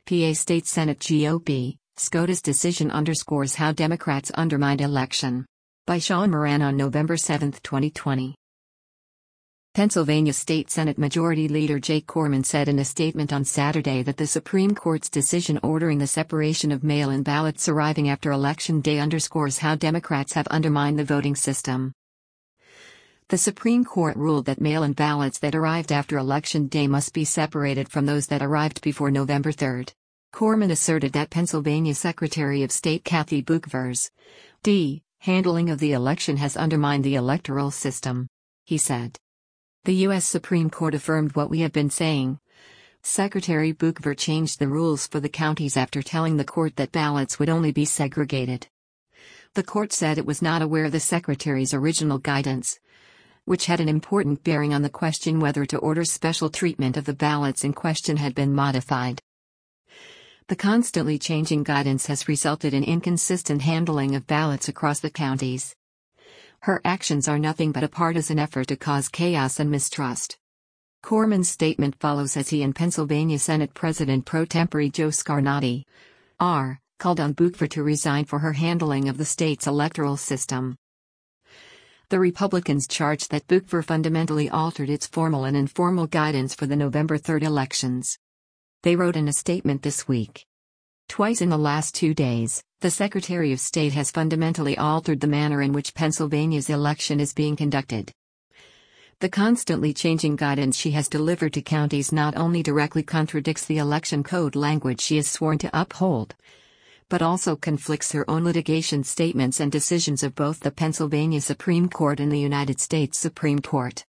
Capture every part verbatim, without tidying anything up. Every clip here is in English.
P A State Senate G O P, SCOTUS decision underscores how Democrats undermined election. By Sean Moran on November seventh, twenty twenty. Pennsylvania State Senate Majority Leader Jake Corman said in a statement on Saturday that the Supreme Court's decision ordering the separation of mail-in ballots arriving after Election Day underscores how Democrats have undermined the voting system. The Supreme Court ruled that mail-in ballots that arrived after Election Day must be separated from those that arrived before November third. Corman asserted that Pennsylvania Secretary of State Kathy Boockver's D. handling of the election has undermined the electoral system. He said. The U S Supreme Court affirmed what we have been saying. Secretary Boockver changed the rules for the counties after telling the court that ballots would only be segregated. The court said it was not aware of the Secretary's original guidance, which had an important bearing on the question whether to order special treatment of the ballots in question had been modified. The constantly changing guidance has resulted in inconsistent handling of ballots across the counties. Her actions are nothing but a partisan effort to cause chaos and mistrust. Corman's statement follows as he and Pennsylvania Senate President pro tempore Joe Scarnati R. called on Boockver to resign for her handling of the state's electoral system. The Republicans charged that Boockver fundamentally altered its formal and informal guidance for the November third elections. They wrote in a statement this week. Twice in the last two days, the Secretary of State has fundamentally altered the manner in which Pennsylvania's election is being conducted. The constantly changing guidance she has delivered to counties not only directly contradicts the election code language she is sworn to uphold, but also conflicts her own litigation statements and decisions of both the Pennsylvania Supreme Court and the United States Supreme Court.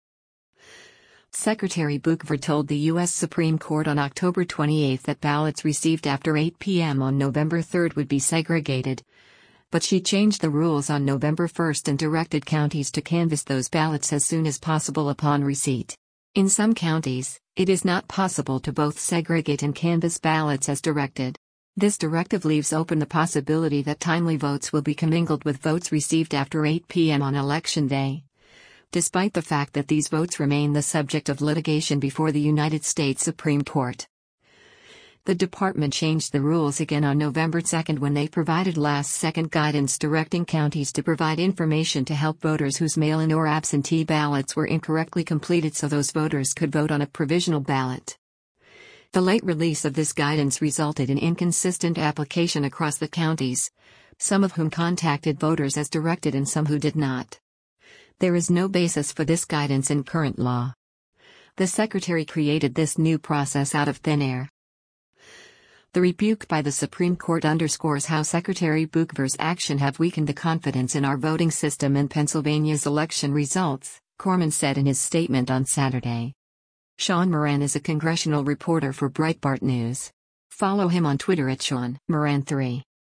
Secretary Boockver told the U S Supreme Court on October twenty-eighth that ballots received after eight p m on November third would be segregated, but she changed the rules on November first and directed counties to canvass those ballots as soon as possible upon receipt. In some counties, it is not possible to both segregate and canvass ballots as directed. This directive leaves open the possibility that timely votes will be commingled with votes received after eight p m on Election Day, despite the fact that these votes remain the subject of litigation before the United States Supreme Court. The department changed the rules again on November second when they provided last-second guidance directing counties to provide information to help voters whose mail-in or absentee ballots were incorrectly completed so those voters could vote on a provisional ballot. The late release of this guidance resulted in inconsistent application across the counties, some of whom contacted voters as directed and some who did not. There is no basis for this guidance in current law. The Secretary created this new process out of thin air. The rebuke by the Supreme Court underscores how Secretary Boockver's action have weakened the confidence in our voting system and Pennsylvania's election results, Corman said in his statement on Saturday. Sean Moran is a congressional reporter for Breitbart News. Follow him on Twitter at Sean Moran three.